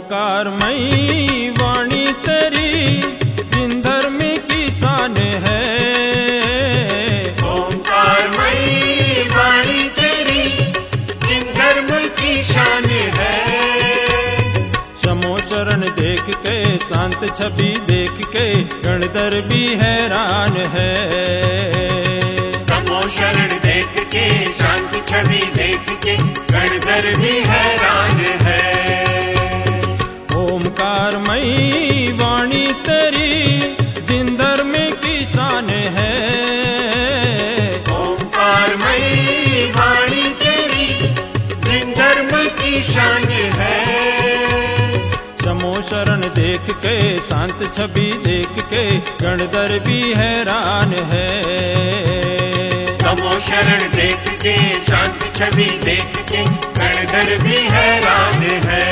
ओंकारमयी वाणी तेरी जिन धर्म की शान है। ओंकारमयी वाणी तेरी जिन धर्म की शान है। समो शरण देख के शांत छवि देख के गणधर भी हैरान है। समो शरण देख के शांत छवि देख के गणधर भी हैरान है। ओंकारमयी वाणी तेरी जिन धर्म की शान है। ओंकारमयी वाणी तेरी जिन धर्म की शान है। समो शरण देख के शांत छवि देख के गणधर भी हैरान है। समो शरण देख के शांत छवि देख के गणधर भी हैरान है।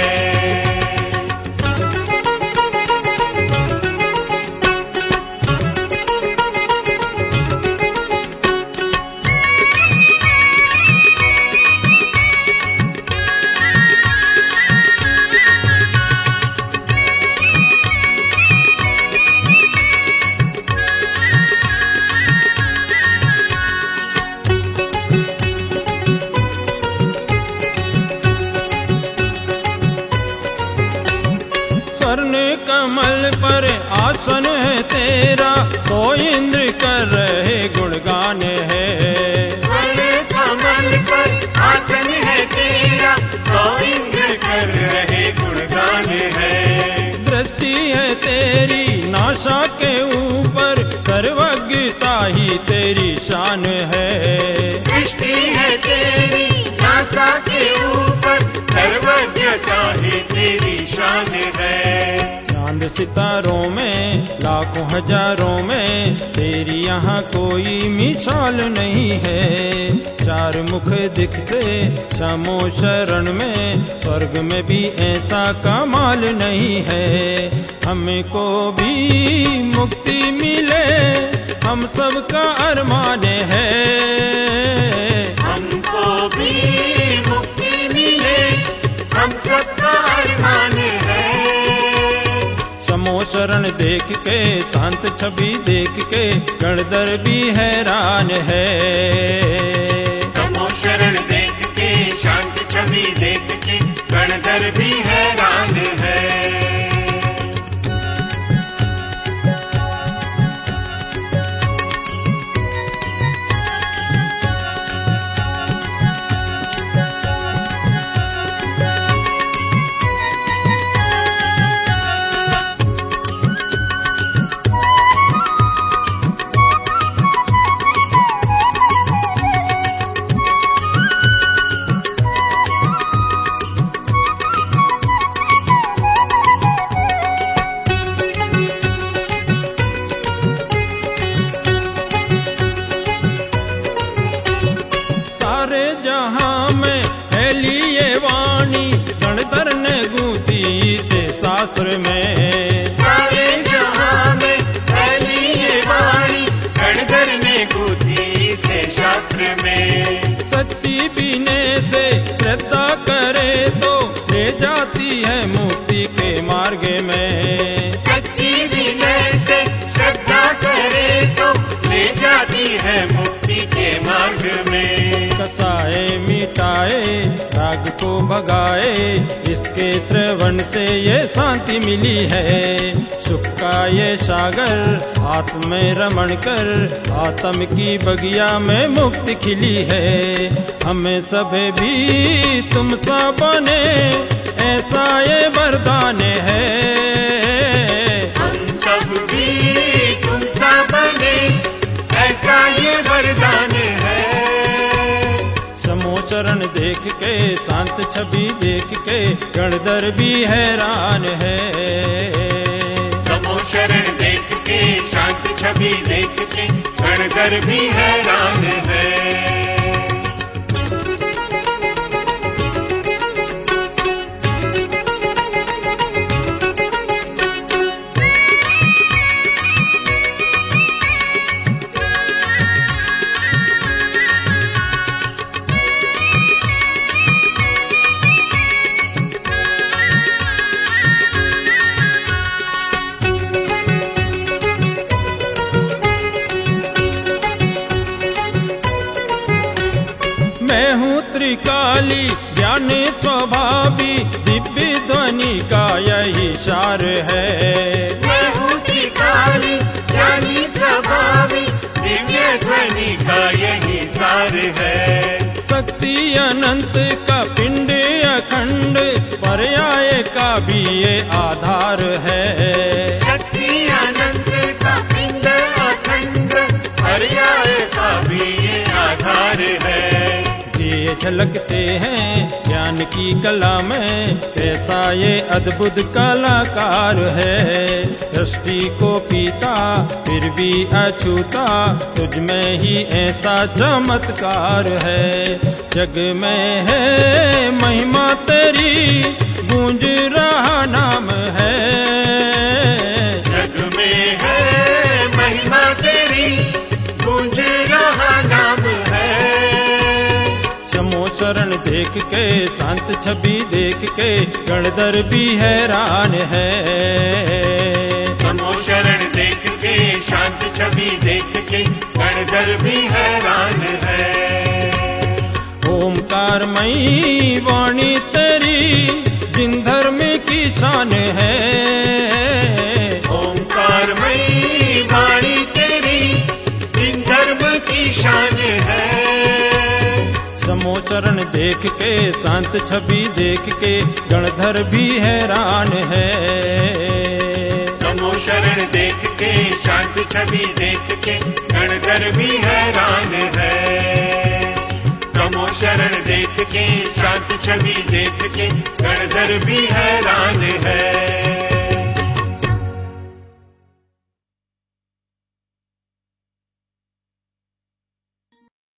स्वर्ण कमल पर आसन है तेरा तो इंद्र कर रहे गुणगान है। स्वर्ण कमल पर आसन है तेरा तो इंद्र कर रहे गुणगान है। दृष्टि है तेरी नासा के ऊपर सर्वज्ञता ही तेरी शान है। दृष्टि है तेरी नासा के ऊपर सर्वज्ञता ही तेरी शान है। चांद सितारों में लाखों हजारों में तेरी यहाँ कोई मिसाल नहीं है। चार मुख दिखते समो शरण में स्वर्ग में भी ऐसा कमाल नहीं है। हमको भी मुक्ति मिले हम सबका अरमान है। हमको भी मुक्ति मिले हम सबका अरमान है। समो शरण देख के शांत छवि देख के गणधर भी हैरान है। समो शरण देख के शांत छवि देख के गणधर भी हैरान है। सारे जहां में फैली ये वाणी गणधर ने गूंथी से शास्त्र में। सारे जहां में फैली ये वाणी गणधर ने गूंथी से शास्त्र में। सच्ची पीने से श्रद्धा करे तो ले जाती है मुक्ति के मार्ग में। सच्ची विनय से श्रद्धा करे तो ले जाती है मुक्ति के मार्ग में। कसाए मिटाए राग को भगाए इसके श्रवण से ये शांति मिली है। सुख का ये सागर आत्म में रमण कर आत्म की बगिया में मुक्ति खिली है। हमें सभी भी तुम सा बने ऐसा ये वरदान है। हम सब भी तुम सा बने ऐसा ये वरदान है। समो शरण देख के शांत छवि देख के गणधर भी हैरान है। समो शरण देख के शांत छवि देख के गणधर भी हैरान है। काली ज्ञान स्वभावी दिव्य ध्वनि का यही सार है। मैं हूँ की काली ज्ञानी स्वभावी दिव्य ध्वनि का यही सार है। शक्ति अनंत का पिंड अखंड पर्याय का भी ये आधार है। शक्ति अनंत का पिंड अखंड पर्याय का भी ये आधार है। ये झलकते हैं ज्ञान की कला में, कैसा ये अद्भुत कलाकार है। सृष्टि को पीता फिर भी अछूता, तुझ में ही ऐसा चमत्कार है। जग में है महिमा तेरी, गूंज रहा नाम है। जग में है महिमा तेरी, गूंज रहा नाम है। समो शरण देख के शांत छवि देख के गणधर भी हैरान है। समो शरण देख के शांत छवि देख के गणधर भी हैरान है। ओमकारमयी वाणी तेरी जिन धर्म की शान है। ओमकारमयी वाणी तेरी जिन धर्म की शान है। समो शरण देख के शांत छवि देख के गणधर भी हैरान है। समो शरण देख के शांत छवि देख के गणधर भी हैरान है। समो शरण देख के शांत छवि देख के गणधर भी हैरान है।